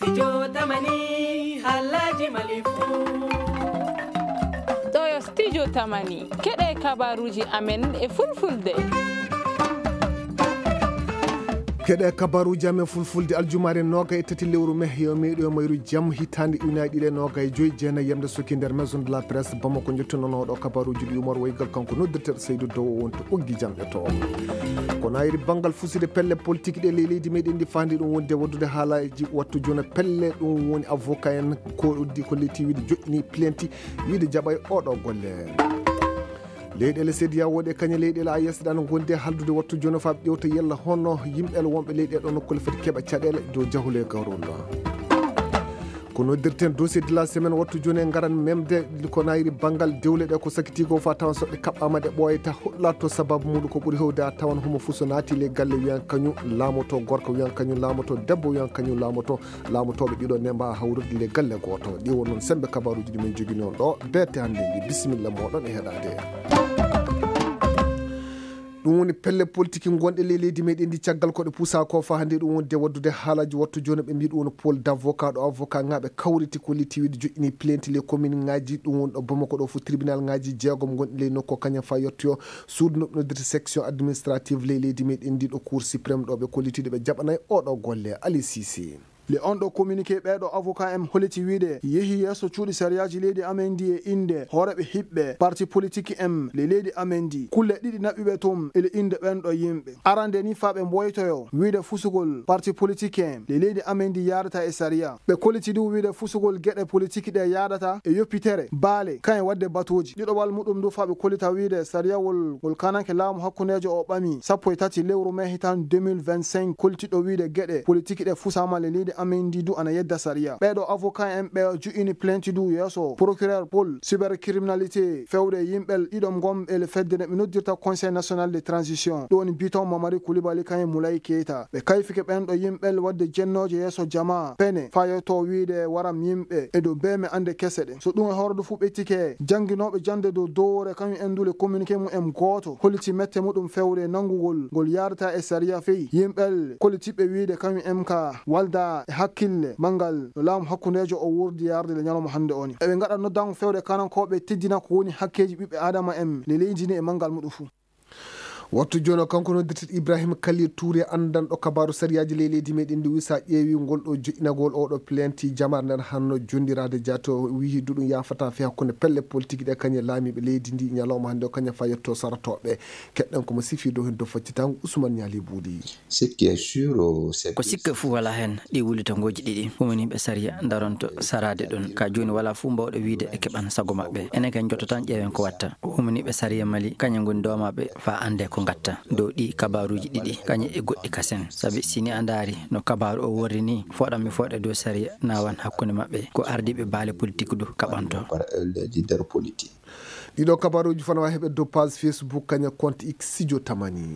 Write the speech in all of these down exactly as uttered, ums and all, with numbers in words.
Studio Tamani Halaji Malifu. Toyo Studio Tamani keɗe kabaruji amen e fulfulde. keɗe kabaruji amen fulfulde aljumare noga e tati lewru me yo meɗo mayru jam hitande ujunere ɗiɗi e noga e joyi jeenayi yamde sokki nder maison de la presse Bamako jettononoɗo kabaruji ɗi Umar Waygal kanko noddirteɗo Seydou Dow wonto ɓoggi jamɗe to kono ayri banggal fuside pelle politique ɗe ley leydi meɗen ndi fandi ɗum wonde waddude haalaji wattu joni pelle ɗum woni avocat en ko ko leyti wiide joƴƴini plainte wiide jaɓay oɗo golle leyɗele seediya woɗe kañe leyɗele a yesɗano gonde haldude wattu joni faɓe ƴewta yella honno yimɓele wonɓe leyɗele ɗo nokkule foti keɓa caɗele dow jahule gawrol ko noddirten dossier de la semaine wattu joni e garan memde ko nayri banggal dewle ɗe ko sakiti ko fa tawan soɗɗe kaɓɓama ɗe ɓooyta hoɗlato sababu muɗum ko ɓuuri hewde a tawan homo fuu so naati le galle wiyan kañum laamoto gorko wiyan kañum laamoto debbo wiyan kañum laamoto laamotoɓe ɗiɗo nemba hawrude le galle goto ɗi won noon sembe kabaruji ɗimin jogui on ɗo bette hannde ndi bisimilla moɗon e heɗade ɗum woni pelle politique gonɗe ley leydi meɗen ndi caggal koɗe puusa ko fa hannde ɗum wonde waddude haalaji wattu joni ɓe mbi ɗum woni pôle d' avocat ɗo avocat ŋaɓe kawriti ko litti wiide joƴƴini plainte les commune ŋaji ɗum woni ɗo Bamako ɗo fo tribunal ŋaji jeegom gonɗi ley nokko kañum fa yettoyo suudu noɓɓinodirte section administrative ley leydi meɗen ndi ɗo cour suprême ɗo ɓe kollitiɗo ɓe jaɓanayi oɗo golle Ali Cissé le on ɗo communiqué ɓeɗo avocat en holiti wiide yeehi yesso cuuɗi sariyaji leydi amen ndi e inde hooreɓe hiɓɓe parti politique en le leydi amen ndi kulle ɗiɗi naɓɓiɓe tum ele inde ɓenɗo yimɓe arande ni fa ɓe mboytoyo wiide fusugol parti politique en le leydi amen ndi yadata e sariya ɓe koliti ɗum wiide fusugol gueɗe politique ɗe yadata e yoppitere baale kañe wadde batuji ɗiɗoɓal muɗum du fa ɓe kolita wiide sariyawol ngol kananke laamu hakkunejo o ɓami sappo e tati lewru mai hitan deux mille vingt-cinq koltiɗo wiide gueɗe politique ɗe fusama le leydi amen ndi du ana yedda sariya ɓeɗo avocat en ɓe ju'ini plainte du yesso procureur pôle cybercriminalité fewde yimɓel ɗiɗom gom ele fedde ɓe noddirta conseil national de transition ɗo woni biton Mamadi Coulibaly kañum Moulay Keita ɓe kayfike ɓenɗo yimɓel wadde jennoje yesso jama pene fayoto wiide waram yimɓe e dow beme ande kese ɗe so ɗum e hordo fu ɓettike janguinoɓe jande dow dowore kañum endule communiqué mum goto holiti mette muɗum fewde nangugol ngol yardata e sariya feyi yimɓel kolitiɓe wiide kañum en ka walda e hakkille mangal no laamu hakkunejo o wurdi yarde le ñalawma hande oni eɓe gaɗa noddango fewde kanankoɓe teddina ko woni hakkeji ɓiɓɓe adama en le leydi ni e mangal muɗum fuu wattu joni kanko noddirteɗo Ibrahima Khalil Touré andanɗo kabaru sariyaji ley leydi meɗen ndi wisa ƴeewi ngol ɗo joƴƴinagol oɗo plainte jamar nden hanno jondirade diato wi duɗum yafata fe hakkude pelle politique ɗe kañe laamiɓe leydi ndi ñalawma hande o kañum fa yetto saratoɓe keɗɗen komo sifi dow hen do faccitango Ousmane Niali Boudi ko sikka fuu wala hen ɗi wulitangoji ɗiɗi humaniɓe sariya daronto sarade ɗon ka joni wala fuu mbawɗo wiide e keɓan sago mabɓe enen ken jottotan ƴeewen ko watta humaniɓe sariya Mali kañum goni domaɓe fa ande ko gatta dow ɗi kabaruji ɗiɗi kañe e goɗɗi kasen saabi sini a daari no kabaru o worri ni foɗanmi foɗe dow sariya nawan hakkude mabɓe ko ardiɓe baale politique du kaɓanto ɗiɗo kabaruji fana wawi heɓe dow page Facebook kaña compte X Studio Tamani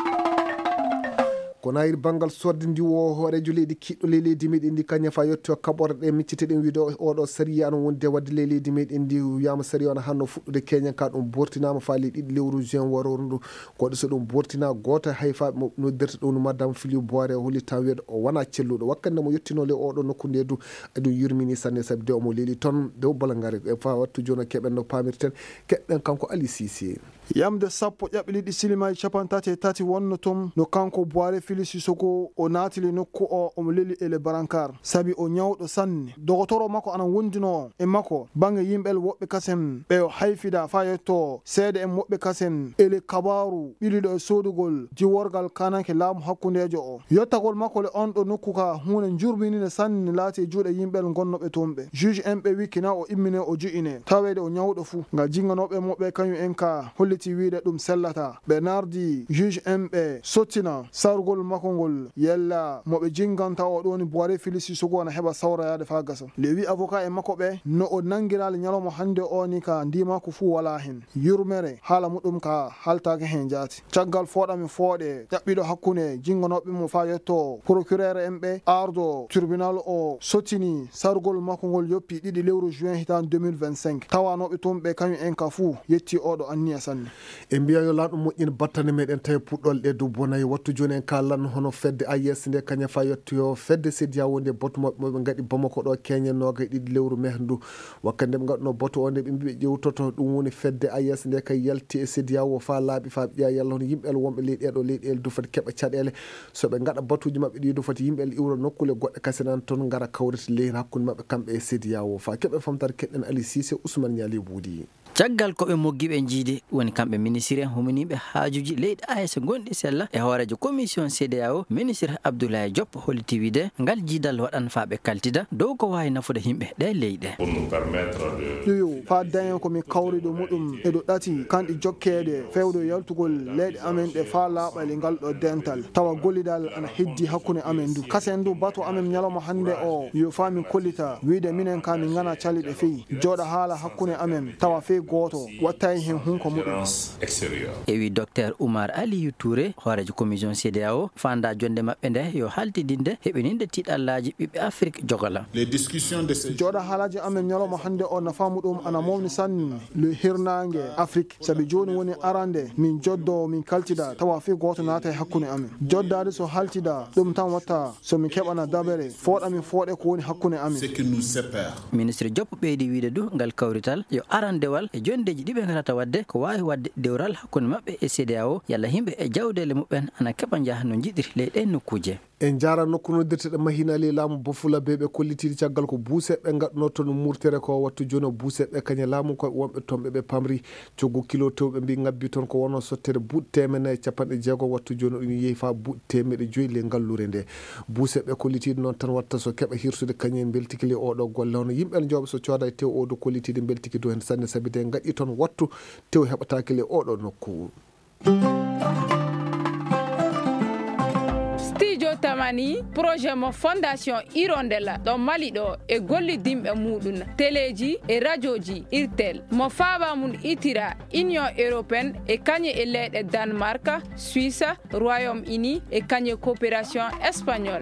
kono ayri banggal sorde ndi o hoorejo leydi kiɗɗo ley leydi meɗen ndi kañum fa yetto kaɓorde ɗe micciteɗen wiide oɗo sariya no wonde wadde ley leydi meɗen ndi wiyama sariya ona hanno fuɗɗude keñen ka ɗum bortinama fa ley ɗiɗi lewru juin waroru koɗo so ɗum bortina goto hay fa noddirta ɗum no madame Filiou Boire holli taw wiyeɗo o wona celluɗo wakkande mo yettino le oɗo nokku nde du eɗum yurmini sanne saabi de omo leeli toon dow balangare e fa wattu joni keɓen no pamirten keɓɓen kanko Ali Cissé yamde sappo ƴaɓɓiliɗi silimaji capantati e tati wonno tom no kanko Boire Félix Sissoko o naatili nokku o omo leli ele barankar sabi o ñawɗo sanne dogotoro makko ana wondino e makko bange yimɓel woɓɓe kasen ɓe hayfida fa yetto seede en woɓɓe kasen ele kabaru ɓiliɗo e sodugol jiworgal kananke laamu hakkudejo o yottagol makko le on ɗo nokku ka hunde jurminine sanne laati e juuɗe yimɓel gonnoɓe tumɓe juge en ɓe wikkina o immine o juyine tawede o ñawɗo fuu nga jinganoɓe moɓɓe kañum en ka holliti wiide ɗum sellata ɓe nardi juge en ɓe sottina sarugol makko ngol yella moɓe jinganta o ɗoni Boire Félix Sissoko na heɓa sawrayade fa gasa le wi avocat e makko ɓe no o nangirali ñalawma hande o ni ka ndima ko fuu wala hen yurmere haala muɗum ka haltake hen jaati caggal foɗami fooɗe ƴaɓɓiɗo hakkude jinganoɓe mo fa yetto procureur en ɓe ardo tribunal o sottini sarugol makko ngol yoppi ɗiɗi lewru juin hitan deux mille vingt-cinq tawanoɓe tum ɓe kañum en ka fuu yetti oɗo anniya sanne e mbiya yo laaɗum moƴƴin battane meɗen tawi puɗɗol ɗe dow bonayi wattu joni en ka allan hono fedde A E S nde kaña fa yettoyo fedde CEDEAO nde boto mabɓe moɓe gaɗi Bamako ɗo Kenya noga e ɗiɗi lewru mai ndu wakkande ɓe gaɗuno boto o nde ɓe mbiɓe ƴewtoto ɗum woni fedde A E S nde kay yalti e CEDEAO fa laaɓi fa ɓiya yalla hono yimɓe wonɓe leydi ɗeɗo leyɗele du foti keɓa caɗele soɓe gaɗa batuji mabɓe ɗi du foti yimɓe iwra nokkule goɗɗe kasinan toon gara kawrita leydi hakkude mabɓe kamɓe e CEDEAO fa keɓe famtare keɗɗen Ali Cissé Ousmane Niali Boudi. caggal ko ɓe moggiɓe jiidi woni kamɓe ministre en huminiɓe haajuji leydi A E S gonɗi sella e hoorejo commission CEDEAO ministre Abdoulaye Diop holliti wiide ngal jiidal waɗan fa ɓe kaltida dow ko wawi nafude himɓe ɗe leyɗe ɗuyo fa daño komi kawriɗo muɗum eɗo ɗati kanɗi jokkede fewde yaltugol leyɗe amen ɗe fa laaɓale ngal ɗo dental tawa gollidal ana heddi hakkude amen du kasen du bato amen ñalawma hande o yo fa min kollita wiide minen ka min gana caliɗe feyi jooɗa haala hakkude amen tawa fe goto wattay hen hunko muɗum e wi docteur Oumar Aliou Touré hoorejo commission CEDEAO fanda jonde mabɓe nde yo haltidinde heɓininde tiɗallaji ɓiɓɓe Afrique jogala jooɗa haalaji amen ñalawma hande o nafa muɗum ana mawni sanni le hirnangue Afrique saabi joni woni arande min joddo min kaltida tawa fe goto naata e hakkude amen joddade so haltida ɗum tan watta somi keɓana dabere fooɗamin fooɗe ko woni hakkude amen ministre Diop ɓeydi wiide du ngal kawrital yo arandewal e jondeji ɗiɓe garata wadde ko wawi wadde dewral hakkude mabɓe e CEDEAO yalla himɓe e jawdele muɓɓen ana keɓa jaaha no jiɗiri leyɗe nokkuje en jara nokku noddirteɗe mahinali laamu Bafula be ɓe kollitidi caggal ko buuseɓe gaɗno toon murtere ko wattu joni buuseɓe kaña laamu koye wonɓe toon ɓe pamri coggu kilo tewɓe mbi ngabbi toon ko wono sottere buuɗ temene capanɗe jeegom wattu joni ɗum yeehi fa buuɗ temedde joyyi le ngallure nde buuseɓe kollitidi noon tan watta so keɓa hirsude kañum beltikile oɗo golle hono yimɓe jooɓe so cooda e tew oɗo kollitidi beltiki do hen sanne saabi de gaɗi toon wattu tew heɓatakile oɗo nokku. tamani projet mo fondation Hirondella ɗo Mali ɗo e gollidimɓe muɗum téléji e radioji irtel mo faaba mum itira union européenne e kañe e leyɗe Danemark, Suisse, Royaume-Uni e kañe coopération espagnole.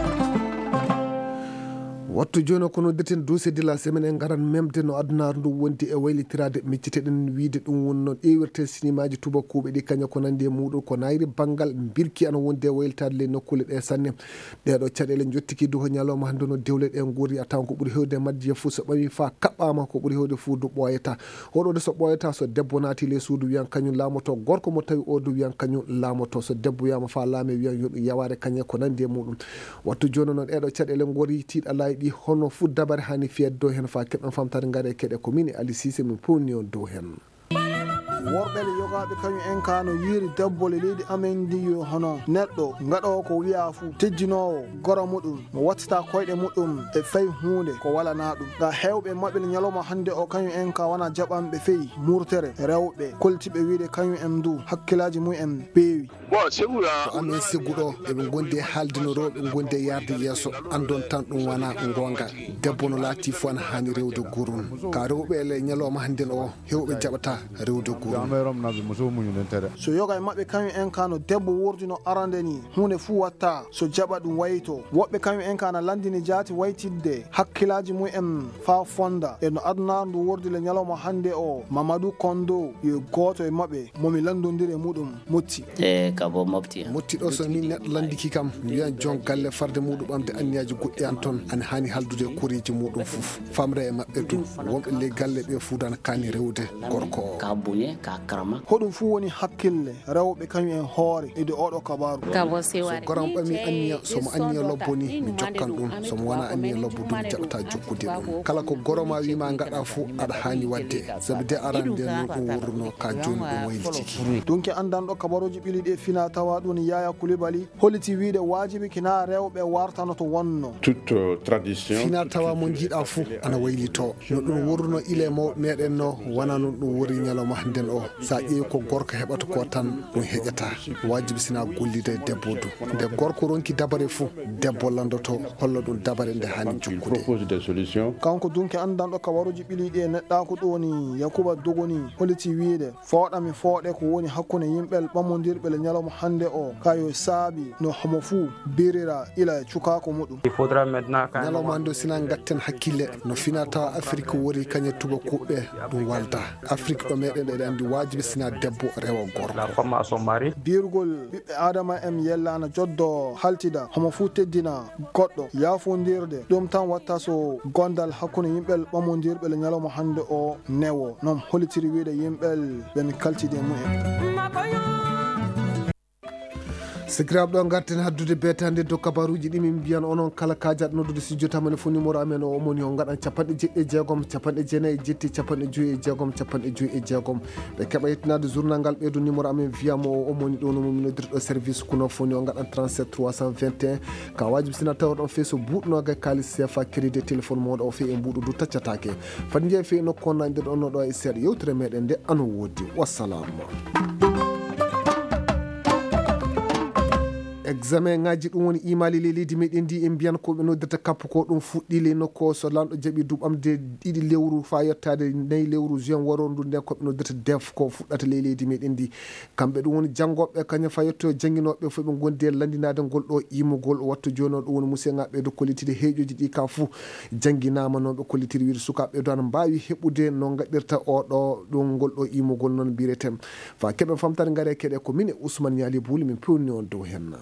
wattu joni ko noddirten dossier de la semaine en garan memde no addunaru ndu wondi e waylitirade micciteɗen wiide ɗum wonno ɗewirte sinimaji tubakuɓe ɗi kaña ko nandi e muɗum ko nayri banggal birki ana wondi e waylitade le nokkule ɗe sanne ɗeɗo caɗele jottiki du ko ñalawma hande no dewle ɗe guuri a tawan ko ɓuuri hewde majje fuu so ɓawi fa kaɓɓama ko ɓuuri hewde fuu du ɓoyata oɗo de so ɓoyata so debbo naati le suudu wiyan kañum laamoto gorko mo tawi o du wiyan kañum laamoto so debbo wiyama fa laame wiyan yoɗum yaware kañe ko nandi e muɗum wattu joni noon ɗeɗo caɗele goori tiiɗalayi ɗi hono fu dabare hani fiyat dow hen fa keɓen famtare gaare keɗe ko min Ali Cissé min pawni on dow hen worɓele yogaɓe kañum en ka no yiiri debbole leydi amen ndi yo hono neɗɗo gaɗowo ko wiya fuu tejjinowo goro muɗum mo wattata koyɗe muɗum e fayi hunde ko walana ɗum ga hewɓe mabɓe ñalawma hande o kañum en ka wona jaɓanɓe feyi murtere rewɓe koltiɓe wiide kañum en du hakkillaji mumen beewi ko amen sigguɗo eɓe gondi e haaldino rewɓe gondi e yarde yesso andon tan ɗum wona gonga debbo no laati fo ana hani rewde gurun ka rewɓe ele ñalawma hande o hewɓe jaɓata rewde gurun so yoga e mabɓe kañum en ka no debbo wurdino arande ni hunde fuu watta so jaɓa ɗum wayito woɓɓe kañum en ka na landini jaati waytidde hakkillaji mumen fa fonda e no aduna ndu wurdile ñalawma hande o Mamadou Kondo yo goto e mabɓe momi landodiri e muɗum motti kabo mofti motti ɗo so min neɗɗo landiki kam wiyan jon galle farde muɗum ɓamde anniyaji goɗɗi an toon ana hani haldude kureji muɗum fof famre e mabɓe du wonɓe ley galle ɓe fuudana kani rewde gorko o ka buñe ka karama hoɗum fu woni hakkille rewɓe kañum en hoore ede oɗo kabaru so goram ɓami anniya somo anniya lobbo ni mi jokkan ɗum somo wona anniya lobbo dum jaɓata jokkude ɗum kala ko goroma wima gaɗa fuu aɗa hani wadde sabi de arande no ɗum wurno ka joni ɗum waylitiki donc andanɗo kabaruji ɓili ɗe fina tawa ɗum Yaya Coulibaly holliti wiide wajibi kina rewɓe wartano to wonno toute tradition fina tawa mo jiiɗa fuu ana waylito no ɗum wurno ile mawɓe meɗen no wona noon ɗum wori ñalawma handen o sa ƴeewi ko gorko heɓata ko tan ɗum heƴata wajibi sina gollide e debbo du nde gorko ronki dabare fuu debbo landoto holla ɗum dabare nde hani jokkude kanko dunke andanɗo kabaruji ɓili ɗi e neɗɗako ɗo ni Yakuba Dogoni holliti wiide fooɗami fooɗe ko woni hakkude yimɓel ɓammodirɓe le ñalawma hande o kayo saabi no homo fuu birira ila cukako muɗum ñalawma hande o sina gatten hakkille no fina tawa Afrique wori kañe tubakuɓe ɗum walda Afrique ɗo meɗen eɗen andi wajibi sina debbo rewa gorko la formation mari birgol ɓiɓɓe adama em yellana joddo haltida homo fu teddina goɗɗo yafondirde ɗum tan watta so gondal hakkude yimɓel ɓamodirɓe ñalawma hande o newo non holitiri wiide yimɓel ɓen kaltide mumen. Sikirab ɗo garten haddude betande do kabaruji ɗi min mbiyan onon kala kajat noddude studio tamane fo numéro amen o omoni o gaɗan capanɗe jeɗɗi e jeegom capanɗe jeenayyi e jetti capanɗe joyyi e jeegom capanɗe joyyi e jeegom ɓe keɓa yettinade journal ngal ɓeydo numéro amen wiyamo o omoni ɗo nomo minodirɗo service kuno foni o gaɗan trente-sept trois cent vingt et un ka wajibi sina tawa ɗon feeso buuɗnoga kalis C F A crédit téléphone moɗo o fe e mbuɗo du taccatake fadi jeeyi fe nokku on nder ɗon ɗo e seeɗa yewtere meɗen nde ano wodi wassalam. examen ngaji ɗum woni imali le leydi meɗen ndi en mbiyan koɓe noddata kappu ko ɗum fuɗɗile nokko so lanɗo jaaɓi duɓamde ɗiɗi lewru fa yettade nayyi lewru juin waro ndu nden koɓe noddata def ko fuɗɗata le leydi meɗen ndi kamɓe ɗum woni janggoɓe kañum fa yetto jangguinoɓe fof ɓe gondi e landinade ngol ɗo imugol wattu joni o ɗum woni monsieur ngaɓe do kollitide heeƴoji ɗi ka fou jangguinama noon ɓe kollitiri wiide sukaɓe do ana mbawi heɓude no gaɗirta oɗo ɗum ngol ɗo imugol noon mbiretem fa keɓe famtare gaare keɗe ko min e Ousmane Yali Bouli min pewni on dow henna.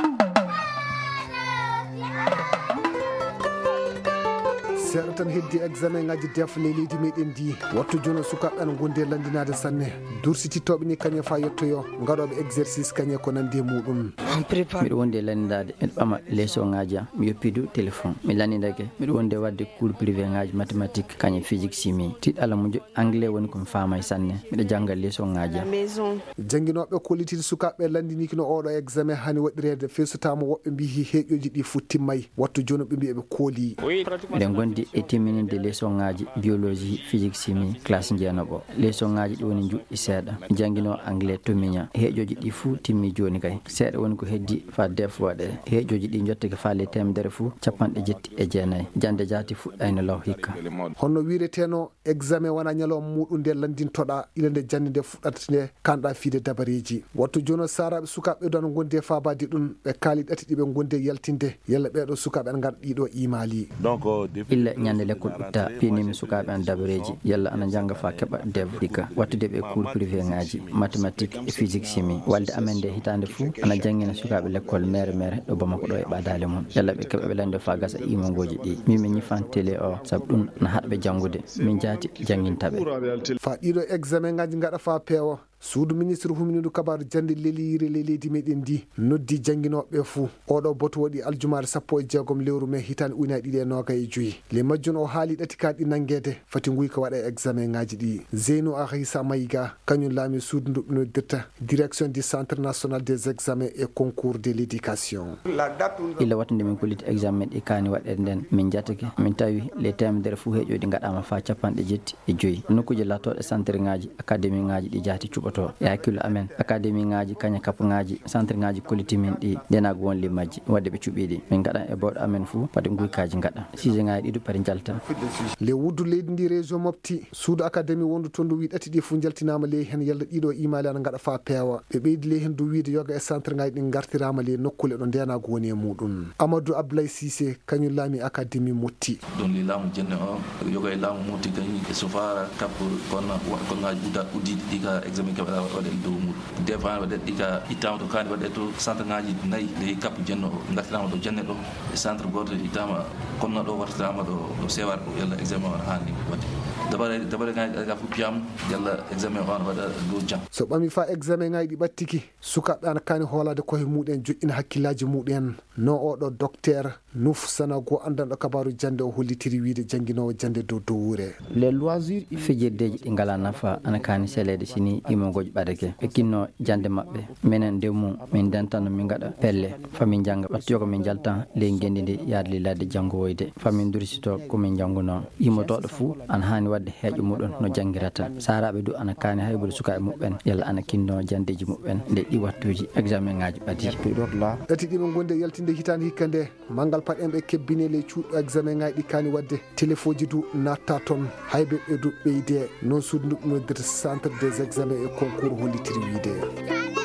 seeɗa tan heddi examen ngaji def le leydi meɗen ndi wattu joni sukaɓe ana gondi e landinade sanne dursitittoɓe ni kañum fa yettoyo gaɗoɓe exercice kañum ko nandi e muɗum. miɗo wondi e landidade miɗo ɓama leçon ngaji am mi yoppidu téléphone mi landidake miɗo wondi e wadde cours privé ngaji mathématique kañum physique chimie tiɗ ala mo anglais woni komi famay sanne miɗo jangga leçon ngaji am. jangguinoɓe kollitide sukaɓe landiniki no oɗo examen hani waɗirede fesotama woɓɓe mbi heeƴoji ɗi futtimmay wattu joni ɓe mbi eɓe kooli. miɗen gondi e timmininde leçon ngaji biologie physique chimie classe jeenoɓo leçon ngaji ɗi woni juɗɗi seeɗa jangguino anglais tomiña heeƴoji ɗi fuu timmi joni kay seeɗa woni ko heddi fa def waɗe heeƴoji ɗi jottake faale temedere fuu capanɗe jetti e jeenayyi jande jaati fuɗɗayno law hikka. honno wireteno examen wona ñalawma muɗum nde landintoɗa ila nde jande nde fuɗɗata nde kanɗa fiide dabareji wattu joni saraɓe sukaɓe ɗo ana gondi e fabade ɗum ɓe kaali ɗati ɗiɓe gondi e yaltinde yalla ɓeɗo sukaɓe ana gaɗa ɗiɗo imali illa ñande l'école utta pinimi sukaɓe an dabareji yalla ana jangga fa keɓa dev hikka wattude ɓe cours privé ngaji mathématique et physique chimie walde amen nde hitande fou ana jangguina sukaɓe l'école mere mere ɗo Bamako ɗo e ɓadale mum yalla ɓe keɓa ɓe lande fa gasa imongoji ɗi min mi ñifan télé o saabu ɗum na haɗɓe janggude min jaati jangguintaɓe fa ɗiɗo examen ngaji gaɗa fa peewa suudu ministre huminidu kabaru jande leliyire le leydi meɗen ndi noddi jangguinoɓe fou oɗo boto waɗi aljumare sappo e jeegom lewru mai hitande ujunere ɗiɗi e nogas e joyyi le majjun o haali ɗati kaɗi nanguede fati guyka waɗa examen ngaji ɗi Zeynou Akhissa Mayiga kañum laami suudu ndu noddirta direction du centre national des examens et concours de l'éducation. illa wattude min kolliti examen ɗi kani waɗede nden min jatake min tawi les temedere fou heeƴoɗi gaɗama fa capanɗe jetti e joyyi nokkuji lattoɗe centre ngaji académie ngaji ɗi jaati cuɓoto e hakkille amen académie ngaji kaña kapu ngaji centre ngaji kolliti min ɗi ndenago won limmaji wadde ɓe cuɓiɗi min gaɗan e bawɗo amen fou pade guykaji gaɗa sujet ngaji ɗiɗo pade jalta le wuddu leydi ndi région Mopti suudu académie wondu toon ndu wi ɗati ɗi fou jaltinama ley hen yalla ɗiɗo imali ana gaɗa fa peewa ɓe ɓeydi ley hen du wiide yoga e centre ngaji ɗi gartirama ley nokkule ɗo ndenago woni e muɗum. Amadou Abdoulaye Cissé kañum laami académie Motti ɗon li laamu jenne o yoga e laamu Motti kañum e so fara kappo kono ko ngaji udda uddiɗi ɗi ka examen keɓeɗa waɗe dow muɗum defan waɗe ɗi ka ittama to kani waɗe to centre ngaji nayyi ley kappu jenne o gartirama ɗo jenne ɗo e centre goto ittama konno ɗo wartirama ɗo ɗo sewar ɗo yalla examen o hanni waɗde dabare dabare ngaji ga fu piyam yalla examen o an waɗa dow jam so ɓami fa examen ngaji ɗi ɓattiki sukaɓe ana kani hoolade koye muɗen joƴƴina hakkillaji muɗen no oɗo docteur Nouf Sanago andanɗo kabaru jande o hollitiri wiide jangguinowo jande dow dowure les loisirs fijirdeji ɗi ngala nafa ana kani selede sini imogoji ɓadake ɓe kinno jande mabɓe minen nde mum min dentano min gaɗa pelle famin jangga ɓattoyo ko min jaltan ley gendi ndi yaade li ladde janggowoyde famin durisito komin jangguno imotoɗo fou ana hani wadde heeƴo muɗum no jangguirata saraɓe du ana kani hayɓude sukaɓe muɓɓen yalla ana kinno jandeji muɓɓen nde ɗi wattuji examen ngaji ɓaadi ɗati ɗiɓe gonde yaltinde hitande hikka nde mangal paɗen ɓe kebbine ley cuuɗo examen ngaji ɗi kani wadde téléphone du natta toon hayɓe ɓe du ɓeyde non suudu ndu noddirta centre des examens et concours hollitiri wiide